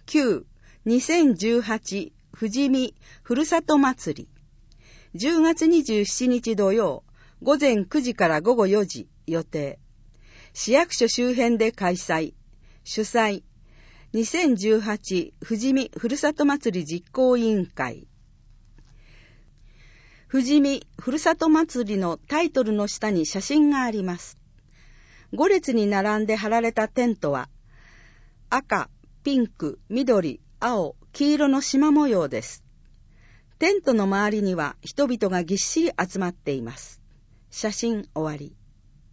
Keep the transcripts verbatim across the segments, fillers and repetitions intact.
きゅう、にせんじゅうはち富士見ふるさと祭り。じゅうがつにじゅうしちにち土曜、午前くじから午後よじ予定。市役所周辺で開催。主催、にせんじゅうはち富士見ふるさと祭り実行委員会。富士見ふるさと祭りのタイトルの下に写真があります。ご列に並んで貼られたテントは、赤、ピンク、緑、青、黄色の縞模様です。テントの周りには人々がぎっしり集まっています。写真終わり。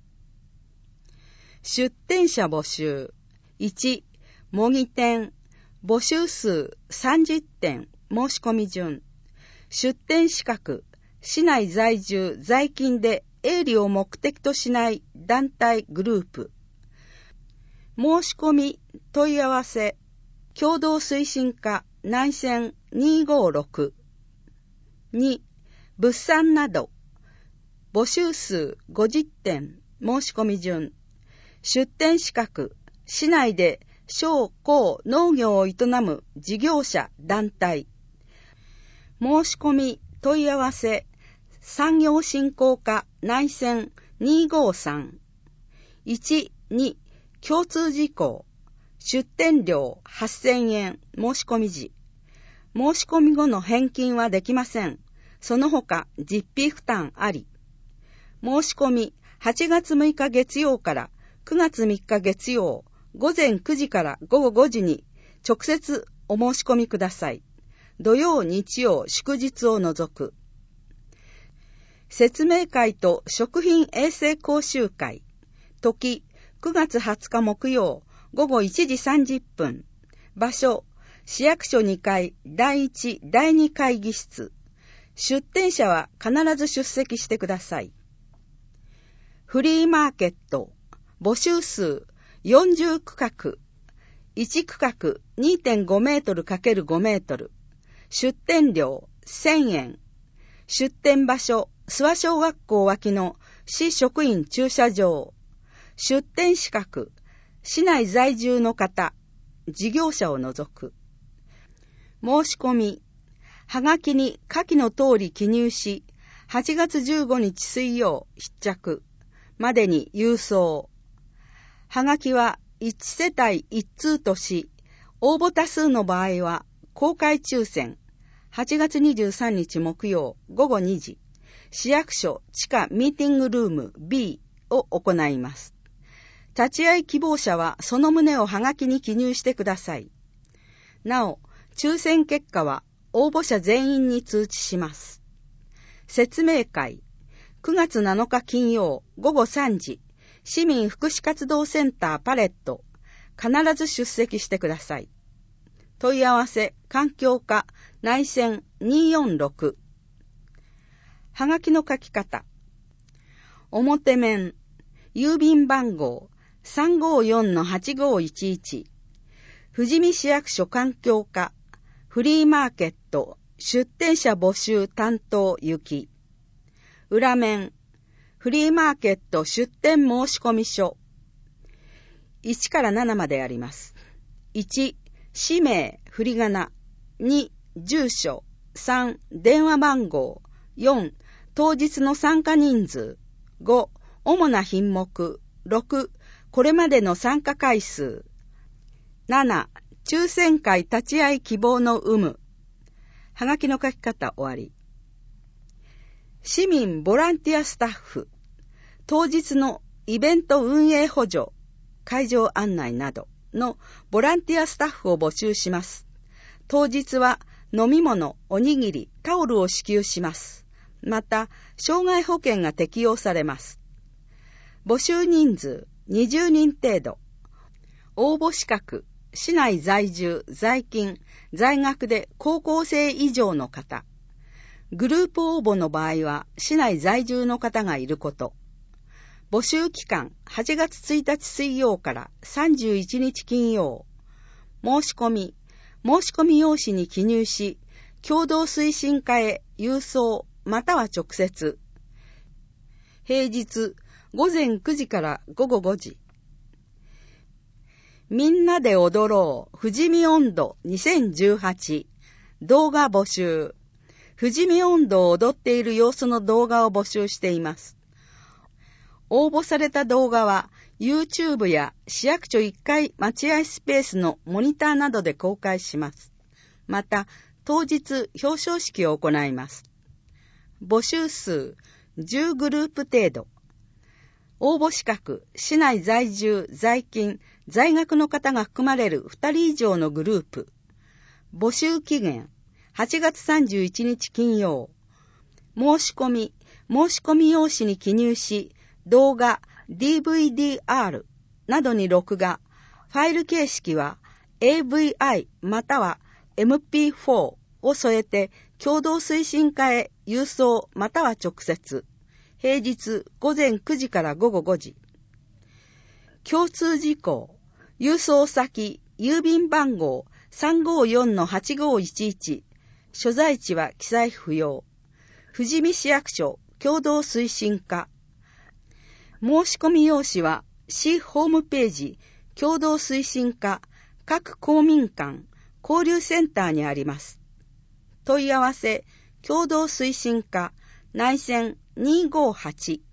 出店者募集。いち、模擬店。募集数さんじゅってん。申し込み順。出店資格。市内在住、在勤で営利を目的としない団体グループ。申し込み、問い合わせ。共同推進課内線にーごーろく。に、物産など。募集数ごじってん。申し込み順。出店資格。市内で商工農業を営む事業者団体。申し込み問い合わせ産業振興課内線にーごーさん。いち、に、共通事項。出店料はっせんえん申し込み時。申し込み後の返金はできません。その他実費負担あり。申し込みはちがつむいか月曜からくがつみっか月曜午前くじから午後ごじに直接お申し込みください。土曜、日曜、祝日を除く。説明会と食品衛生講習会。時、くがつはつか木曜、午後いちじさんじゅっぷん。場所、市役所にかいだいいち、だいに会議室。出店者は必ず出席してください。フリーマーケット。募集数よんじゅうくかく。いちくかく にてんごメートルかけるごメートル。出店料せんえん。出店場所、諏訪小学校脇の市職員駐車場。出店資格、市内在住の方、事業者を除く。申し込み、はがきに下記の通り記入し、はちがつじゅうごにち水曜必着までに郵送。はがきはいちせたいいちつうとし、応募多数の場合は公開抽選、はちがつにじゅうさんにち木曜午後にじ、市役所地下ミーティングルーム ビー を行います。立ち会い希望者はその旨をはがきに記入してください。なお、抽選結果は応募者全員に通知します。説明会、くがつなのか金曜午後さんじ、市民福祉活動センターパレット、必ず出席してください。問い合わせ、環境課、内線にーよんろく。はがきの書き方。表面、郵便番号 さんごーよんのはちごーいちいち。富士見市役所環境課、フリーマーケット、出店者募集担当行き。裏面、フリーマーケット出店申込書。いちからななまであります。いち、氏名、振り仮名。に、住所。さん、電話番号。よん、当日の参加人数。ご、主な品目。ろく、これまでの参加回数。なな、抽選会立ち会い希望の有無。はがきの書き方終わり。市民ボランティアスタッフ。当日のイベント運営補助、会場案内などのボランティアスタッフを募集します。当日は飲み物、おにぎり、タオルを支給します。また、障害保険が適用されます。募集人数にじゅうにん程度。応募資格、市内在住、在勤、在学で高校生以上の方。グループ応募の場合は、市内在住の方がいること。募集期間、はちがつついたち水曜からさんじゅういちにち金曜。申し込み、申し込み用紙に記入し、共同推進課へ郵送または直接。平日、ごぜんくじからごごごじ。 みんなで踊ろう富士見音頭にせんじゅうはち動画募集。富士見音頭を踊っている様子の動画を募集しています。応募された動画は YouTube や市役所いっかい待合スペースのモニターなどで公開します。また、当日表彰式を行います。募集数じゅうグループ程度。応募資格、市内在住、在勤、在学の方が含まれるふたり以上のグループ。募集期限、はちがつさんじゅういちにち金曜。申し込み、申し込み用紙に記入し、動画、ディーブイディーアール などに録画。ファイル形式は エーブイアイ または エムピーフォー を添えて共同推進課へ郵送または直接。平日午前くじから午後ごじ。共通事項。郵送先、郵便番号 さんごよんのはちごいちいち。所在地は記載不要。富士見市役所共同推進課。申し込み用紙は市ホームページ共同推進課各公民館交流センターにあります。問い合わせ共同推進課内線にーごーはち